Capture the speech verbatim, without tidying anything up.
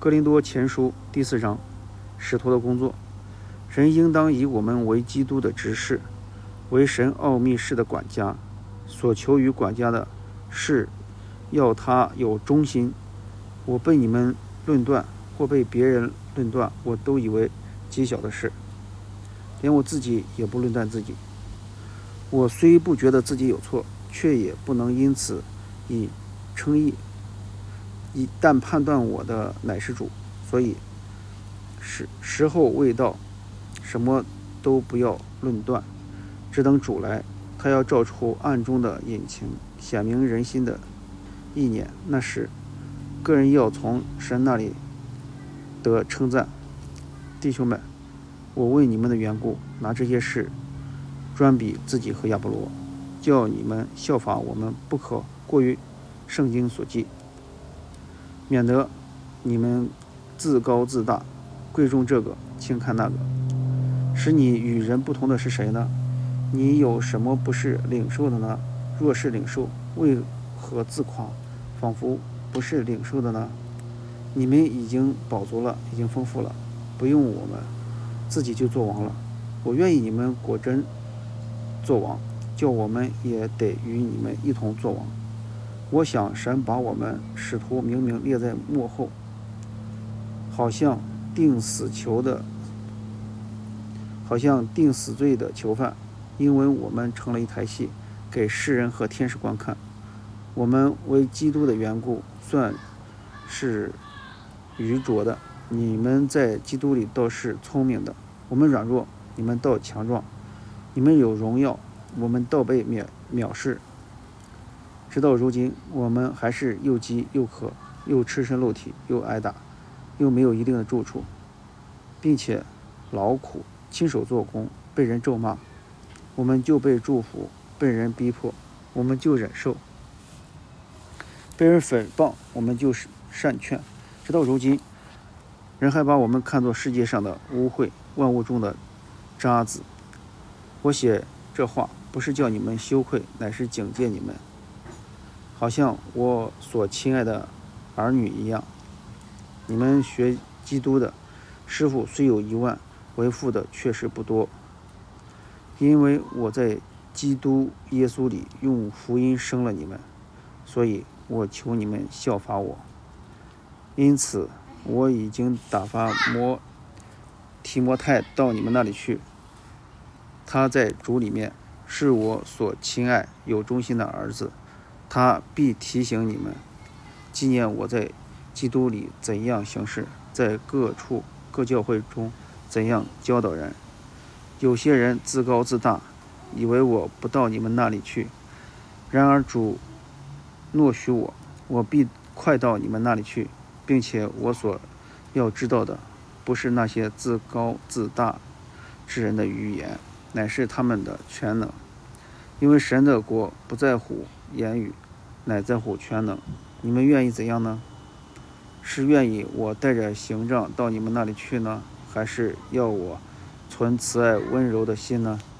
哥林多前书第四章，使徒的工作。人应当以我们为基督的执事，为神奥秘事的管家。所求于管家的是要他有忠心。我被你们论断，或被别人论断，我都以为极小的事，连我自己也不论断自己。我虽不觉得自己有错，却也不能因此以称义。一旦判断我的乃是主，所以时时候未到，什么都不要论断，只等主来。他要照出暗中的隐情，显明人心的意念。那时个人要从神那里得称赞。弟兄们，我为你们的缘故拿这些事专比自己和亚波罗，叫你们效法我们，不可过于圣经所记，免得你们自高自大，贵重这个轻看那个。使你与人不同的是谁呢？你有什么不是领受的呢？若是领受，为何自夸，仿佛不是领受的呢？你们已经饱足了，已经丰富了，不用我们，自己就做王了。我愿意你们果真做王，叫我们也得与你们一同做王。我想神把我们使徒明明列在幕后，好像定死囚的好像定死罪的囚犯，因为我们成了一台戏，给世人和天使观看。我们为基督的缘故算是愚拙的，你们在基督里倒是聪明的。我们软弱，你们倒强壮；你们有荣耀，我们倒被藐藐视。直到如今，我们还是又饥又渴，又赤身露体，又挨打，又没有一定的住处，并且劳苦亲手做工，被人咒骂，我们就被祝福；被人逼迫，我们就忍受；被人诽谤，我们就是善劝。直到如今，人还把我们看作世界上的污秽，万物中的渣滓。我写这话不是叫你们羞愧，乃是警戒你们，好像我所亲爱的儿女一样。你们学基督的师傅虽有一万，为父的确实不多。因为我在基督耶稣里用福音生了你们，所以我求你们效法我。因此我已经打发摩提摩太到你们那里去，他在主里面是我所亲爱有忠心的儿子，他必提醒你们，纪念我在基督里怎样行事，在各处各教会中怎样教导人。有些人自高自大，以为我不到你们那里去，然而主诺许我，我必快到你们那里去，并且我所要知道的，不是那些自高自大之人的语言，乃是他们的全能。因为神的国不在乎言语，乃在乎全能。你们愿意怎样呢？是愿意我带着刑杖到你们那里去呢，还是要我存慈爱温柔的心呢？